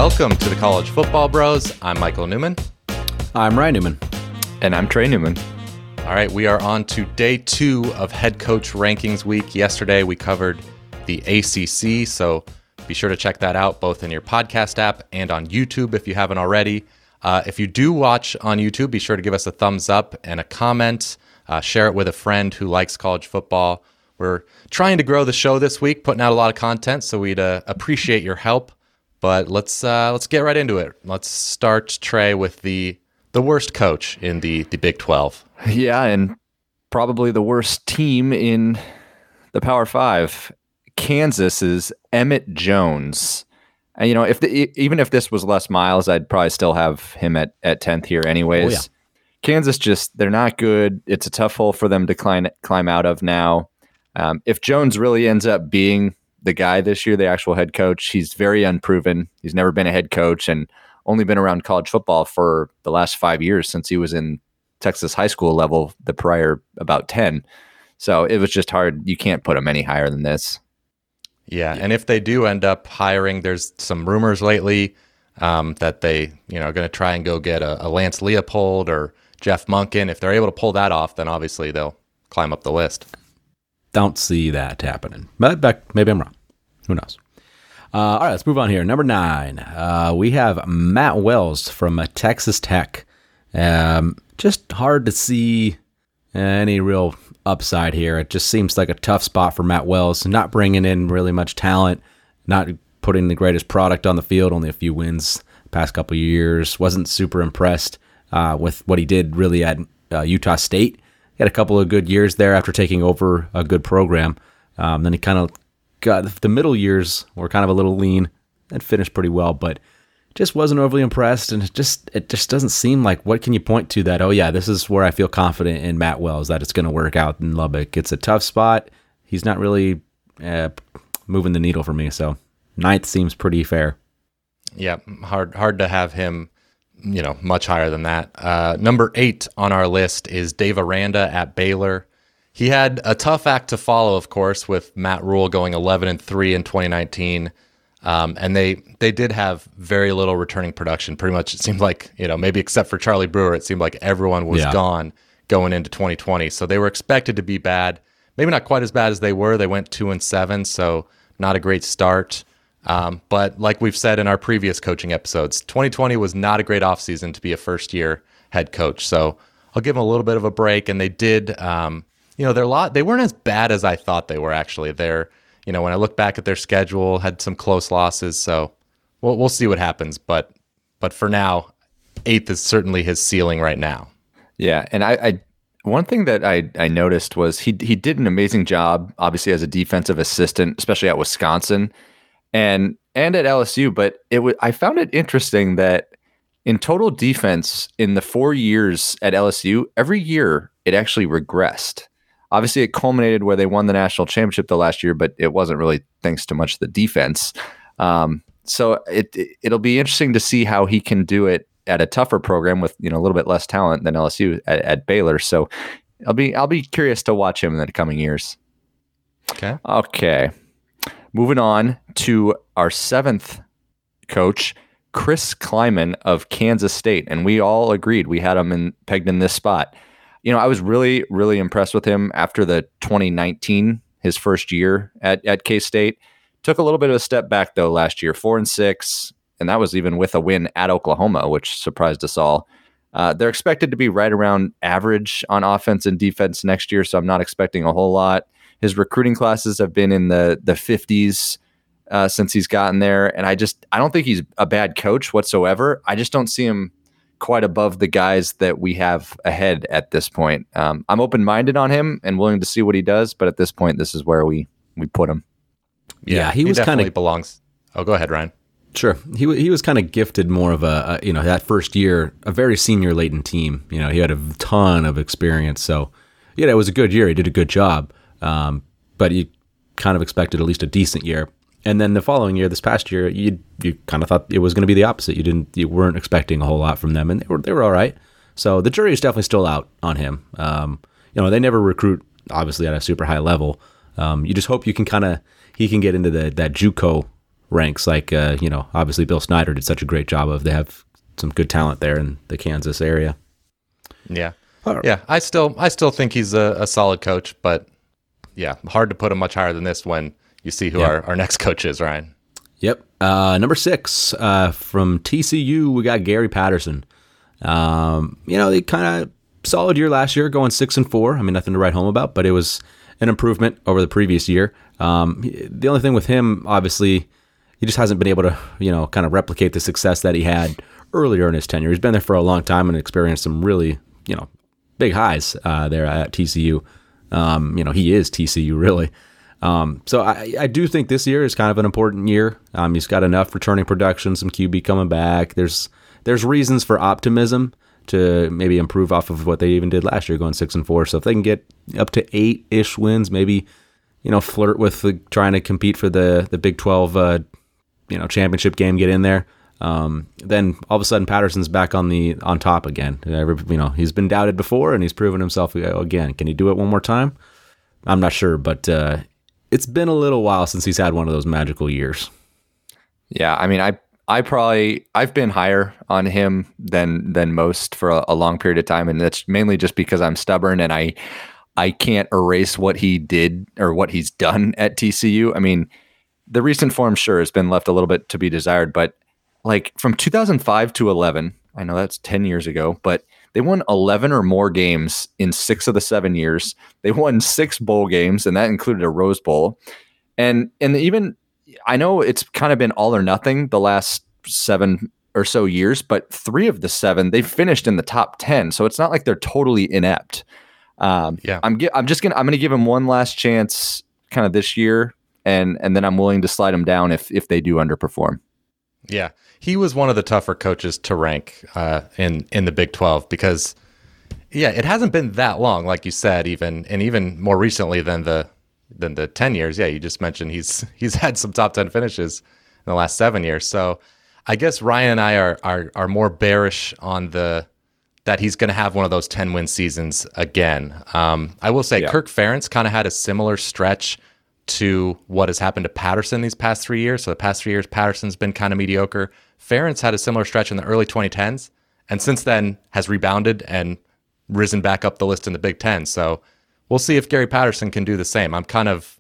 Welcome to the College Football Bros. I'm Michael Newman. I'm Ryan Newman. And I'm Trey Newman. All right, we are on to day 2 of Head Coach Rankings Week. Yesterday, we covered the ACC, so be sure to check that out both in your podcast app and on YouTube if you haven't already. If you do watch on YouTube, be sure to give us a thumbs up and a comment. Share it with a friend who likes college football. We're trying to grow the show this week, putting out a lot of content, so we'd appreciate your help. But let's get right into it. Let's start, Trey, with the worst coach in the Big 12. Yeah, and probably the worst team in the Power 5. Kansas's Emmett Jones. And, you know, even if this was Les Miles, I'd probably still have him at 10th here anyways. Oh, yeah. Kansas they're not good. It's a tough hole for them to climb out of now. If Jones really ends up being the guy this year, the actual head coach, he's very unproven. He's never been a head coach and only been around college football for the last 5 years since he was in Texas high school level, the prior about 10. So it was just hard. You can't put him any higher than this. Yeah, and if they do end up hiring, there's some rumors lately that they, are going to try and go get a Lance Leopold or Jeff Monken. If they're able to pull that off, then obviously they'll climb up the list. Don't see that happening. But maybe I'm wrong. Who knows? All right, let's move on here. Number 9, we have Matt Wells from Texas Tech. Just hard to see any real upside here. It just seems like a tough spot for Matt Wells, not bringing in really much talent, not putting the greatest product on the field, only a few wins the past couple of years. Wasn't super impressed with what he did really at Utah State. He had a couple of good years there after taking over a good program. Then he kind of got the middle years were kind of a little lean and finished pretty well, but just wasn't overly impressed. And it just doesn't seem like, what can you point to that, oh yeah, this is where I feel confident in Matt Wells that it's going to work out in Lubbock. It's a tough spot. He's not really moving the needle for me. So 9th seems pretty fair. Yeah, hard to have him, much higher than that. Number 8 on our list is Dave Aranda at Baylor. He had a tough act to follow, of course, with Matt Rule going 11-3 in 2019. And they did have very little returning production. Pretty much, it seemed like, maybe except for Charlie Brewer, it seemed like everyone was gone going into 2020. So they were expected to be bad. Maybe not quite as bad as they were. They went 2-7, so not a great start. But like we've said in our previous coaching episodes, 2020 was not a great offseason to be a first-year head coach. So I'll give them a little bit of a break. And they did, they weren't as bad as I thought they were, actually. They're, when I look back at their schedule, had some close losses. So we'll see what happens. But for now, 8th is certainly his ceiling right now. Yeah, and I one thing that I noticed was he did an amazing job, obviously, as a defensive assistant, especially at Wisconsin and at LSU. But I found it interesting that in total defense in the 4 years at LSU, every year it actually regressed. Obviously, it culminated where they won the national championship the last year, but it wasn't really thanks to much of the defense. So it'll be interesting to see how he can do it at a tougher program with a little bit less talent than LSU at Baylor. So I'll be curious to watch him in the coming years. Okay. Moving on to our 7th coach, Chris Kleiman of Kansas State, and we all agreed we had him pegged in this spot. I was really, really impressed with him after the 2019, his first year at K-State. Took a little bit of a step back, though, last year, 4-6, and that was even with a win at Oklahoma, which surprised us all. They're expected to be right around average on offense and defense next year, so I'm not expecting a whole lot. His recruiting classes have been in the 50s since he's gotten there, and I don't think he's a bad coach whatsoever. I just don't see him quite above the guys that we have ahead at this point. I'm open-minded on him and willing to see what he does, but at this point, this is where we put him. Yeah, he was definitely belongs. Oh, go ahead, Ryan. Sure. He was kind of gifted more of that first year, a very senior laden team. He had a ton of experience. So, it was a good year. He did a good job. But you kind of expected at least a decent year. And then the following year, this past year, you kind of thought it was going to be the opposite. You weren't expecting a whole lot from them, and they were all right. So the jury is definitely still out on him. They never recruit obviously at a super high level. You just hope he can get into that JUCO ranks. Like obviously Bill Snyder did such a great job of. They have some good talent there in the Kansas area. Yeah. Yeah, I still think he's a solid coach, but yeah, hard to put him much higher than this when you see who our next coach is, Ryan. Yep. Number 6 from TCU, we got Gary Patterson. They kind of solid year last year, going 6-4. I mean, nothing to write home about, but it was an improvement over the previous year. The only thing with him, obviously, he just hasn't been able to, kind of replicate the success that he had earlier in his tenure. He's been there for a long time and experienced some really, big highs there at TCU. He is TCU, really. So I do think this year is kind of an important year. He's got enough returning production, some QB coming back. There's reasons for optimism to maybe improve off of what they even did last year, going 6-4. So if they can get up to 8-ish wins, maybe, flirt with trying to compete for the Big 12, championship game, get in there. Then all of a sudden Patterson's back on top again. He's been doubted before and he's proven himself again. Can he do it one more time? I'm not sure, but it's been a little while since he's had one of those magical years. Yeah, I mean, I've been higher on him than most for a long period of time, and that's mainly just because I'm stubborn and I can't erase what he did or what he's done at TCU. I mean, the recent form sure has been left a little bit to be desired, but like from 2005 to 11, I know that's 10 years ago, but they won 11 or more games in 6 of the 7 years. They won 6 bowl games, and that included a Rose Bowl. And even, I know it's kind of been all or nothing the last 7 or so years, but 3 of the 7, they finished in the top 10. So it's not like they're totally inept. I'm going to give him one last chance kind of this year, and then I'm willing to slide him down if they do underperform. Yeah, he was one of the tougher coaches to rank in the Big 12 because, it hasn't been that long, like you said, even more recently than the 10 years. Yeah, you just mentioned he's had some top 10 finishes in the last 7 years. So I guess Ryan and I are more bearish on that he's going to have one of those 10-win seasons again. I will say Kirk Ferentz kind of had a similar stretch to what has happened to Patterson these past 3 years. So the past 3 years, Patterson's been kind of mediocre. Ferentz had a similar stretch in the early 2010s, and since then has rebounded and risen back up the list in the Big Ten. So we'll see if Gary Patterson can do the same. I'm kind of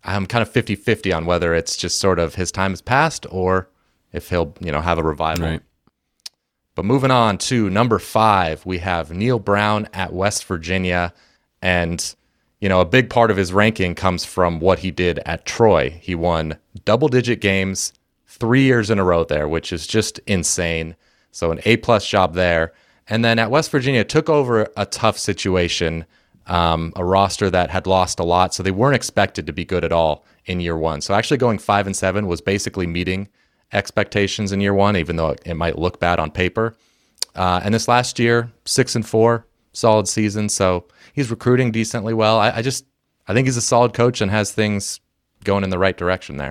50-50 on whether it's just sort of his time has passed or if he'll, have a revival. Right. But moving on to number 5, we have Neil Brown at West Virginia, and a big part of his ranking comes from what he did at Troy. He won double-digit games 3 years in a row there, which is just insane. So an A+ job there. And then at West Virginia, took over a tough situation, a roster that had lost a lot, so they weren't expected to be good at all in year one. So actually going 5-7 was basically meeting expectations in year one, even though it might look bad on paper. And this last year, 6-4, solid season. So he's recruiting decently well. I think he's a solid coach and has things going in the right direction there.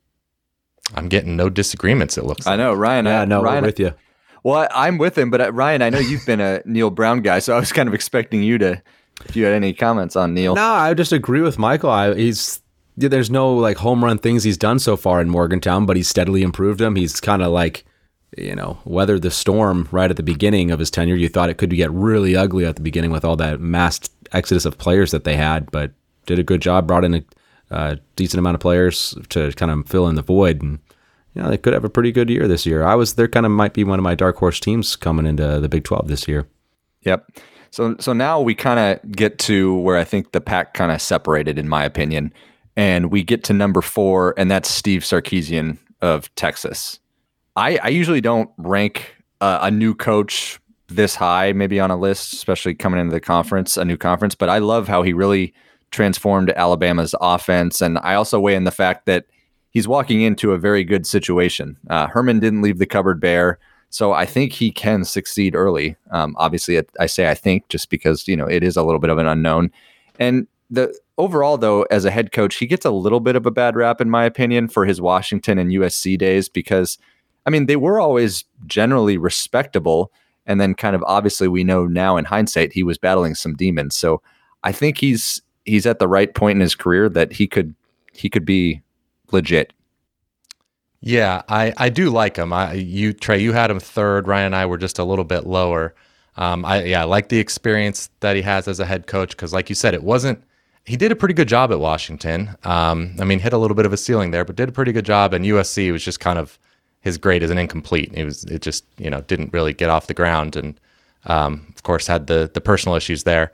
I'm getting no disagreements, it looks like. I know, Ryan. Yeah, no, Ryan, we're with you. Well, I'm with him, but Ryan, I know you've been a Neil Brown guy, so I was kind of expecting you to, if you had any comments on Neil. No, I just agree with Michael. There's no like home run things he's done so far in Morgantown, but he's steadily improved them. He's kind of like, weathered the storm right at the beginning of his tenure. You thought it could get really ugly at the beginning with all that mass exodus of players that they had, but did a good job, brought in a decent amount of players to kind of fill in the void. And, they could have a pretty good year this year. There kind of might be one of my dark horse teams coming into the Big 12 this year. Yep. So now we kind of get to where I think the pack kind of separated, in my opinion. And we get to number 4, and that's Steve Sarkisian of Texas. I usually don't rank a new coach this high, maybe on a list, especially coming into a new conference. But I love how he really transformed Alabama's offense. And I also weigh in the fact that he's walking into a very good situation. Herman didn't leave the cupboard bare. So I think he can succeed early. Obviously, I say I think just because, it is a little bit of an unknown. And overall, though, as a head coach, he gets a little bit of a bad rap, in my opinion, for his Washington and USC days because, they were always generally respectable. And then kind of obviously we know now in hindsight, he was battling some demons. So I think he's at the right point in his career that he could be legit. Yeah, I do like him. Trey, you had him third. Ryan and I were just a little bit lower. I like the experience that he has as a head coach because, like you said, he did a pretty good job at Washington. Hit a little bit of a ceiling there, but did a pretty good job. And USC was just kind of his grade as an incomplete. It just didn't really get off the ground, and of course had the personal issues there.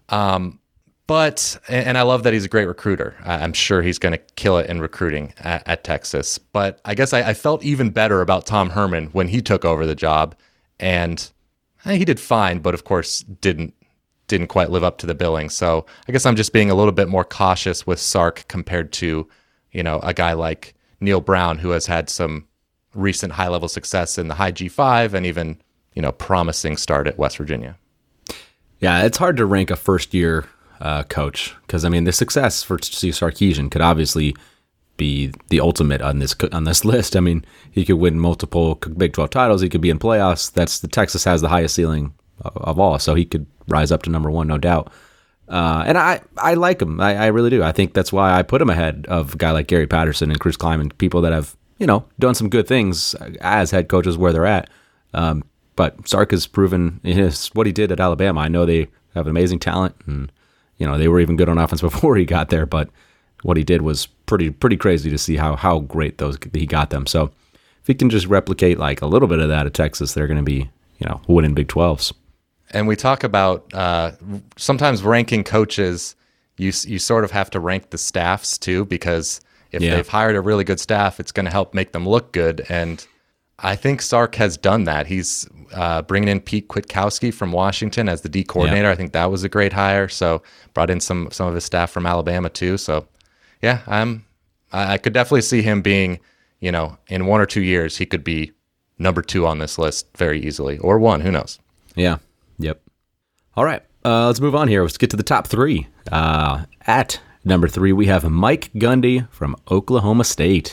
But I love that he's a great recruiter. I'm sure he's going to kill it in recruiting at Texas. But I guess I felt even better about Tom Herman when he took over the job, and he did fine, but of course didn't quite live up to the billing. So I guess I'm just being a little bit more cautious with Sark compared to a guy like Neil Brown, who has had some recent high-level success in the high G5 and even promising start at West Virginia. Yeah, it's hard to rank a first-year coach because the success for Steve Sarkisian could obviously be the ultimate on this list. He could win multiple Big 12 titles. He could be in playoffs. The Texas has the highest ceiling of all, so he could rise up to number one, no doubt. And I like him. I really do. I think that's why I put him ahead of a guy like Gary Patterson and Chris Kleiman, people that have done some good things as head coaches where they're at. But Sark has proven what he did at Alabama. I know they have amazing talent, and they were even good on offense before he got there. But what he did was pretty crazy to see how great he got them. So if he can just replicate like a little bit of that at Texas, they're going to be winning Big 12s. And we talk about sometimes ranking coaches. You sort of have to rank the staffs too, because if they've hired a really good staff, it's going to help make them look good. And I think Sark has done that. He's bringing in Pete Kwiatkowski from Washington as the D coordinator. I think that was a great hire. So brought in some of his staff from Alabama too. So yeah, I could definitely see him being, in 1 or 2 years, he could be number 2 on this list very easily, or 1, who knows? Yeah. Yep. All right. Let's move on here. Let's get to the top 3. At number 3, we have Mike Gundy from Oklahoma State.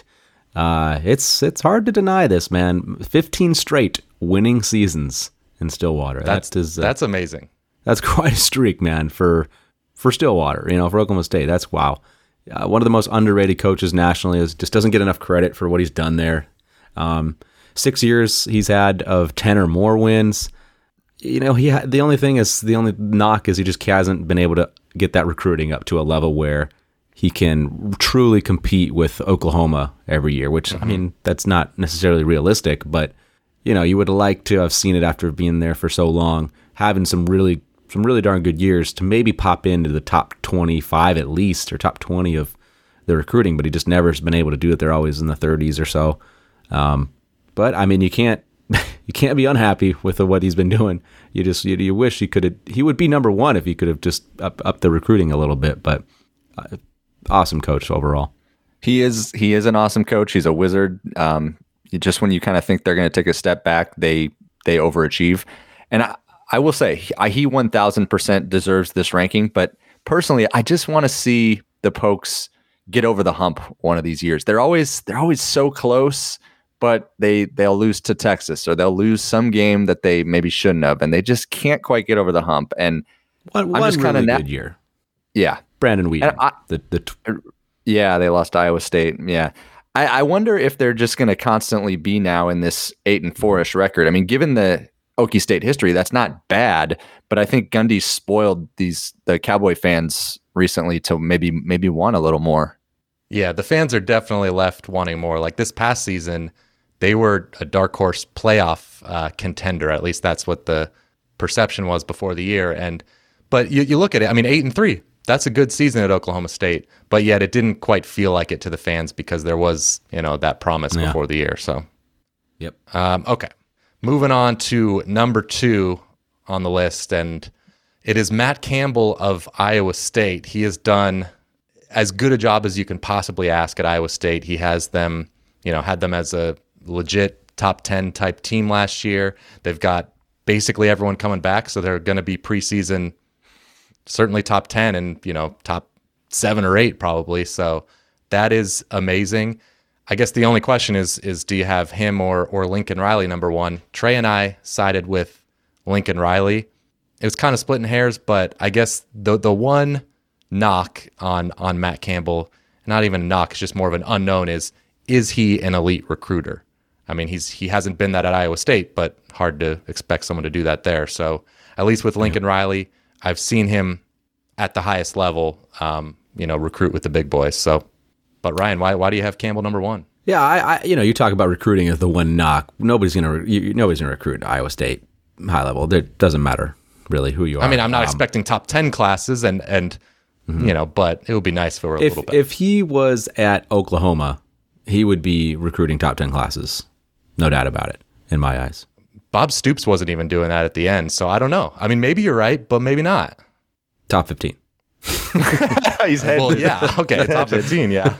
It's hard to deny this, man. 15 straight winning seasons in Stillwater. That's amazing. That's quite a streak, man, for Stillwater, for Oklahoma State. That's wow. One of the most underrated coaches nationally just doesn't get enough credit for what he's done there. 6 years he's had of 10 or more wins. The only knock is he just hasn't been able to get that recruiting up to a level where he can truly compete with Oklahoma every year, which, that's not necessarily realistic, but, you would like to have seen it after being there for so long, having some really darn good years to maybe pop into the top 25 at least, or top 20 of the recruiting, but he just never has been able to do it. They're always in the 30s or so. But, you can't be unhappy with what he's been doing. You wish he would be number 1 if he could have just up the recruiting a little bit, but awesome coach overall. He is an awesome coach. He's a wizard. Just when you kind of think they're going to take a step back, they overachieve. And I will say he 1000% deserves this ranking, but personally, I just want to see the Pokes get over the hump one of these years. They're always so close, but they'll lose to Texas, or they'll lose some game that they maybe shouldn't have, and they just can't quite get over the hump. And one just really good year. Yeah. Brandon Wheaton. They lost Iowa State. Yeah. I wonder if they're just going to constantly be now in this 8-4-ish record. Given the Okie State history, that's not bad, but I think Gundy spoiled the Cowboy fans recently to maybe want a little more. Yeah, the fans are definitely left wanting more. Like this past season, they were a dark horse playoff contender. At least that's what the perception was before the year. But you look at it, 8-3. That's a good season at Oklahoma State, but yet it didn't quite feel like it to the fans because there was, that promise before the year. So, yep. Okay. Moving on to number 2 on the list, and it is Matt Campbell of Iowa State. He has done as good a job as you can possibly ask at Iowa State. He has them, had them as a legit top 10 type team last year. They've got basically everyone coming back, so they're going to be preseason certainly top 10 and, top 7 or 8 probably. So that is amazing. I guess the only question is do you have him or Lincoln Riley number 1? Trey and I sided with Lincoln Riley. It was kind of splitting hairs, but I guess the one knock on Matt Campbell, not even a knock, it's just more of an unknown, is is he an elite recruiter? I mean, he hasn't been that at Iowa State, but hard to expect someone to do that there. So at least with Lincoln Riley, I've seen him at the highest level, recruit with the big boys. So, but Ryan, why do you have Campbell number one? Yeah, I you talk about recruiting as the one knock. Nobody's gonna recruit Iowa State high level. It doesn't matter really who you are. I mean, I'm not expecting top 10 classes, and but it would be nice if it were a little bit. If he was at Oklahoma, he would be recruiting top 10 classes, no doubt about it, in my eyes. Bob Stoops wasn't even doing that at the end, so I don't know. I mean, maybe you're right, but maybe not. Top 15. He's heading. Well, yeah, okay, top 15, yeah.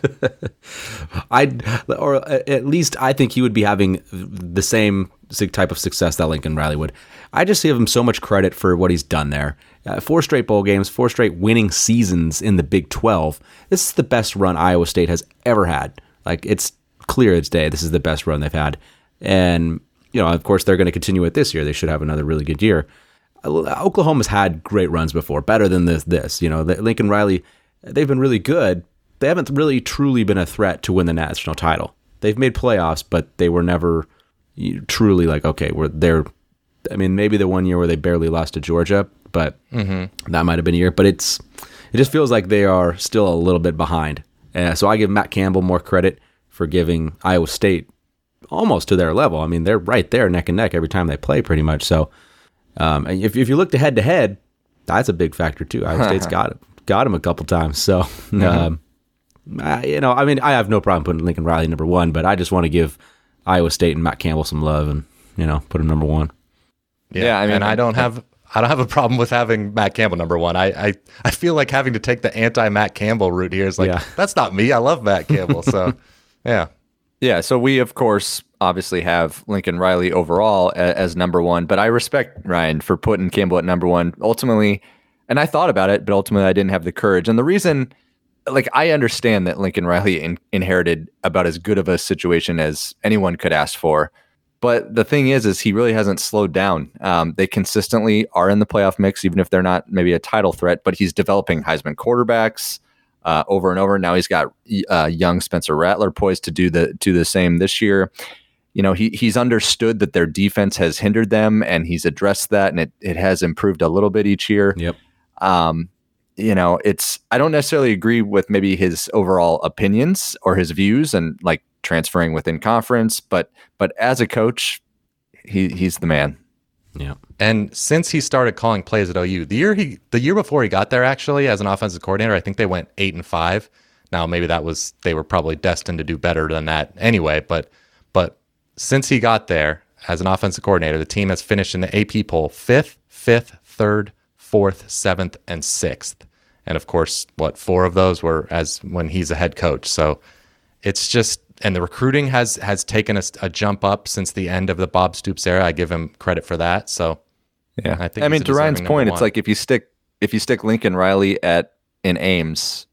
Or at least I think he would be having the same type of success that Lincoln Riley would. I just give him so much credit for what he's done there. 4 straight bowl games, 4 straight winning seasons in the Big 12. This is the best run Iowa State has ever had. Like, it's clear as day. This is the best run they've had. And, of course, they're going to continue it this year. They should have another really good year. Oklahoma's had great runs before, better than this. Lincoln Riley, they've been really good. They haven't really truly been a threat to win the national title. They've made playoffs, but they were never truly like, okay, they're. I mean, maybe the one year where they barely lost to Georgia, but that might have been a year. But it just feels like they are still a little bit behind. So I give Matt Campbell more credit for giving Iowa State almost to their level. I mean, they're right there neck and neck every time they play, pretty much. So. If you look to head, that's a big factor too. Iowa State's got him a couple times. So, I mean, I have no problem putting Lincoln Riley number one, but I just want to give Iowa State and Matt Campbell some love and put him number one. Yeah, I mean, I don't have a problem with having Matt Campbell number one. I feel like having to take the anti Matt Campbell route here is like that's not me. I love Matt Campbell. So, yeah. Yeah, so we, of course, obviously have Lincoln Riley overall as number one, but I respect Ryan for putting Campbell at number one. Ultimately, and I thought about it, but ultimately I didn't have the courage. And the reason, I understand that Lincoln Riley inherited about as good of a situation as anyone could ask for. But the thing is he really hasn't slowed down. They consistently are in the playoff mix, even if they're not maybe a title threat, but he's developing Heisman quarterbacks. Over and over. Now he's got young Spencer Rattler poised to do the same this year. He's understood that their defense has hindered them, and he's addressed that, and it has improved a little bit each year. Yep. I don't necessarily agree with maybe his overall opinions or his views and like transferring within conference, but as a coach, he's the man. Yeah. And since he started calling plays at OU, the year before he got there, actually, as an offensive coordinator, I think they went 8-5. Now, maybe they were probably destined to do better than that anyway. But since he got there as an offensive coordinator, the team has finished in the AP poll 5th, 3rd, 4th, 7th, and 6th. And of course, 4 of those were as when he's a head coach. So it's just. And the recruiting has taken a jump up since the end of the Bob Stoops era. I give him credit for that. So, yeah, I mean, to Ryan's point, it's like if you stick Lincoln Riley in Ames,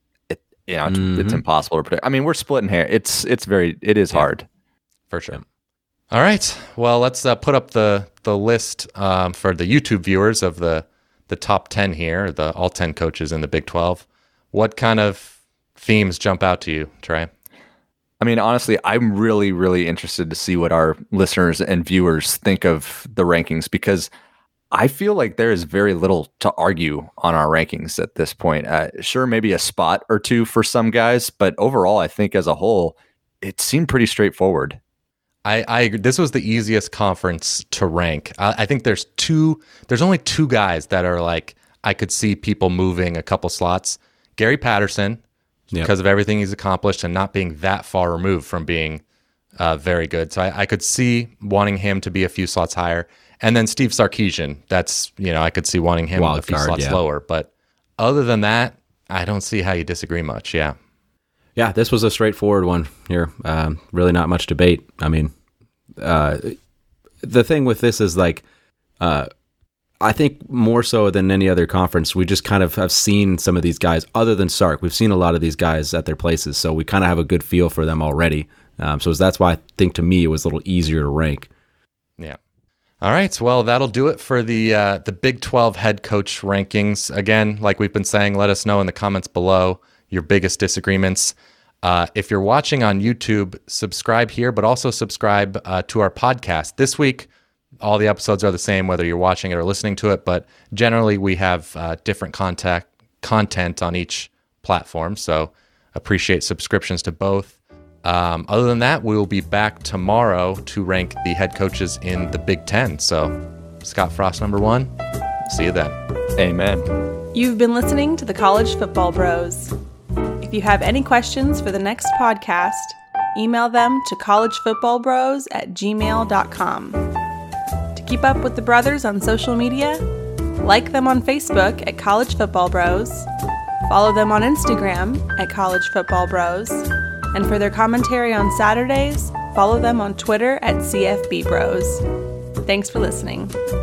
it's impossible to predict. I mean, we're splitting hair. It is hard for sure. Yeah. All right, well, let's put up the list for the YouTube viewers of the top 10 here, the all 10 coaches in the Big 12. What kind of themes jump out to you, Trey? I mean, honestly, I'm really, really interested to see what our listeners and viewers think of the rankings, because I feel like there is very little to argue on our rankings at this point. Sure, maybe a spot or two for some guys, but overall, I think as a whole, it seemed pretty straightforward. I agree. This was the easiest conference to rank. I think there's only 2 guys that are like, I could see people moving a couple slots. Gary Patterson, because of everything he's accomplished and not being that far removed from being very good. So I could see wanting him to be a few slots higher. And then Steve Sarkisian, that's, I could see wanting him a few slots lower. But other than that, I don't see how you disagree much. Yeah. Yeah, this was a straightforward one here. Really not much debate. I mean, the thing with this is like, I think more so than any other conference, we just kind of have seen some of these guys other than Sark. We've seen a lot of these guys at their places, so we kind of have a good feel for them already. So that's why I think to me it was a little easier to rank. Yeah. All right. Well, that'll do it for the Big 12 head coach rankings. Again, like we've been saying, let us know in the comments below your biggest disagreements. If you're watching on YouTube, subscribe here, but also subscribe to our podcast. This week, all the episodes are the same, whether you're watching it or listening to it, but generally we have different content on each platform, so appreciate subscriptions to both. Other than that, we will be back tomorrow to rank the head coaches in the Big Ten. So, Scott Frost, number 1. See you then. Amen. You've been listening to the College Football Bros. If you have any questions for the next podcast, email them to collegefootballbros@gmail.com. To keep up with the brothers on social media, like them on Facebook at College Football Bros, follow them on Instagram at College Football Bros, and for their commentary on Saturdays, follow them on Twitter at CFB Bros. Thanks for listening.